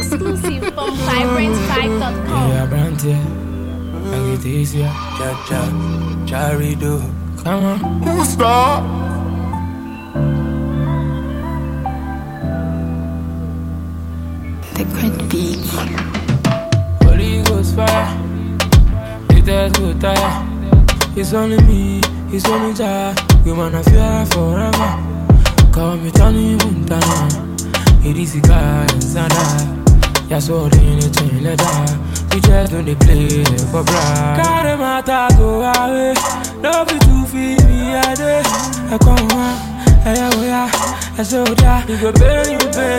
Exclusive from vibrant5.com. Yeah, brand here. Make it easier. Charido. Come on. Who's star? Liquid beat. Holy Ghost fire. It has good tire. It's only me, it's only Jah. You wanna fear forever. Call me Tony Montana. It is a guy inside. You're so in the chain leather. You just don't they play for brag. Carry my tag go away. Love you to feel me a day. I come on, I saw that. You go pain.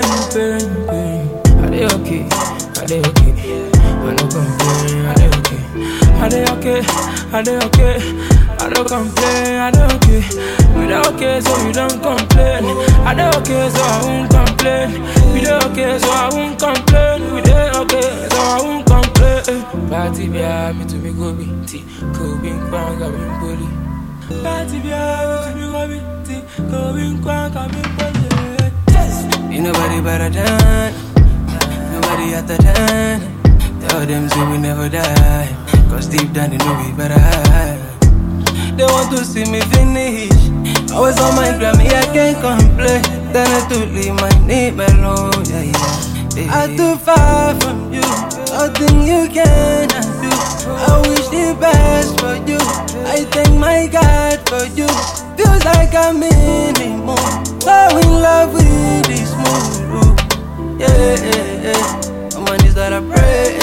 Are they okay? Are they okay? I don't complain. Are they okay? Are they okay? Are they okay? I don't complain. Are they okay? We don't okay, so we don't complain. Are they okay, so I won't complain. We don't okay, so I won't complain. We don't okay, so I won't complain. Party behind me to me go be tea. Go be quang, go be bully. Party behind me to me go be tea. Go be quang, go be bully. Ain't nobody better than, nobody other than. Tell them say we never die, cause deep down they know we better hide. They want to see me finish. Always on my Grammy, I can't complain. Then I to leave my name alone, yeah. I'm too far from you, nothing you cannot do. I wish the best for you, I thank my God for you. Feels like I'm in the mood, so in love with this mood, yeah. I'm on this that I pray.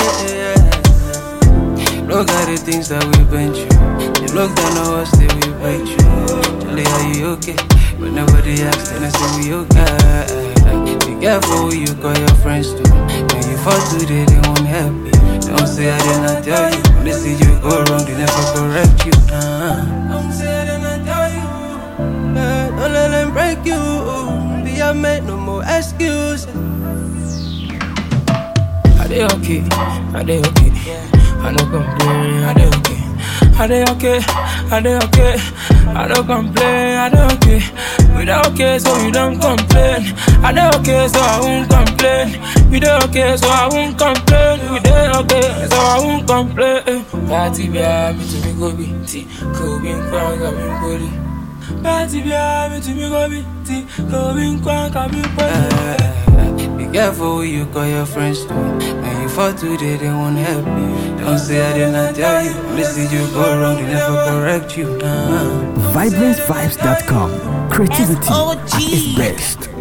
Look at the things that we've been through. You look down on us, say we break through. Charlie, are you okay? But nobody asked, then I say we okay. Be careful who you call your friends to. When you fall today, they won't help you. Don't say I did not tell you. When they see you go wrong, they never correct you. Don't say I did not tell you. Don't let them break you. Be a man, no more excuses. Are they okay? Are they okay? I don't complain. Are they okay? Are they okay? Are they okay? I don't complain. Are they okay? We don't okay, so we don't complain. Are they okay? So I won't complain. We don't okay, so I won't complain. We don't okay, so I won't complain. Party behind me to me go be tea. Go be quang, go be bully. Party behind me to me go be tea. Go be quang, go be bully. Be careful who you call your friends to. When you fall today, they won't help you. Don't say I did not tell you. When they see you go wrong, they never correct you. VibranceVibes.com. Creativity at its best.